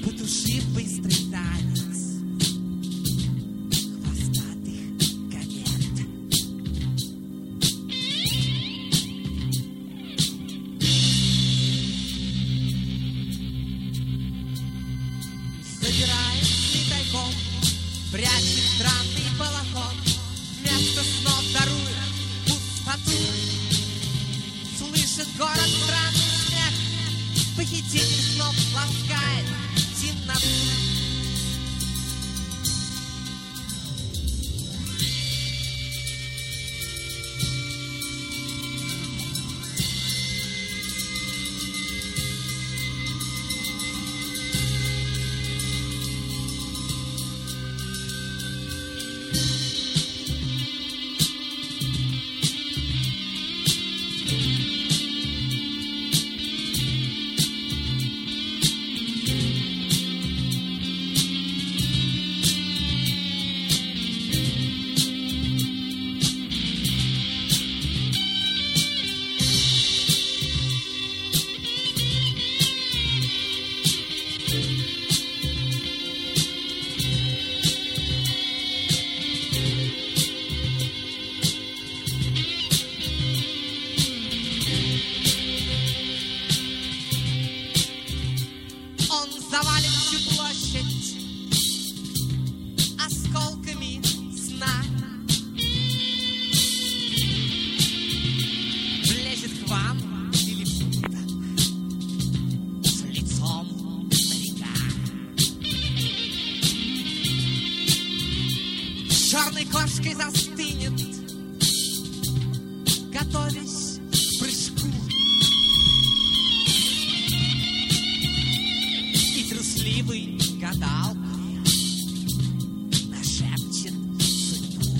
потуши быстрый танец хвостатых комет. Собирается тайком, прячет странный балахон, вместо снов даруя пустоту. Слышит город странный смех, похититель снов ласкает темноту. Завалит всю площадь осколками сна, влезет к вам или будто с лицом старика. Черной кошкой застынет, готовясь к прыжку. Трусливый гадалкой нашепчет судьбу.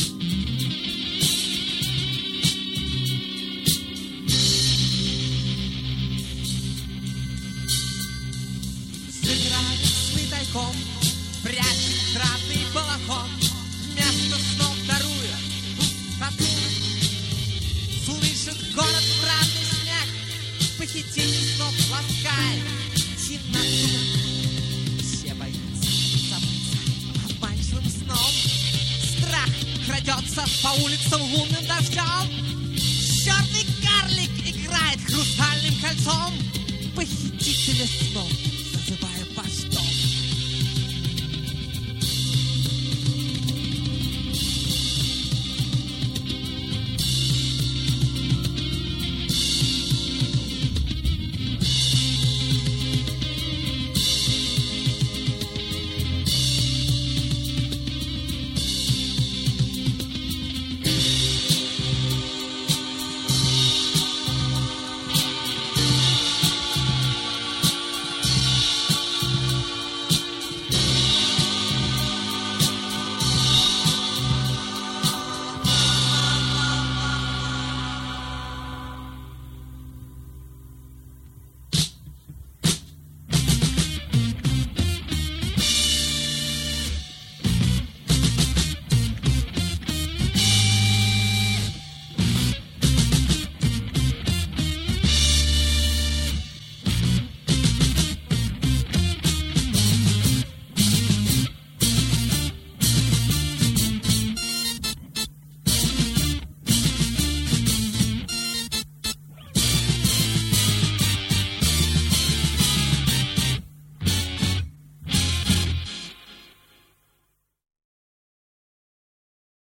Собирает сны тайком, прячет странный балахон, вместо снов даруя пустоту. Слышит город странный смех, похититель снов ласкает темноту. Все боятся забыться обманчивым сном. Страх крадется по улицам лунным дождем. Черный карлик играет хрустальным кольцом, похитителя снов, зазывая по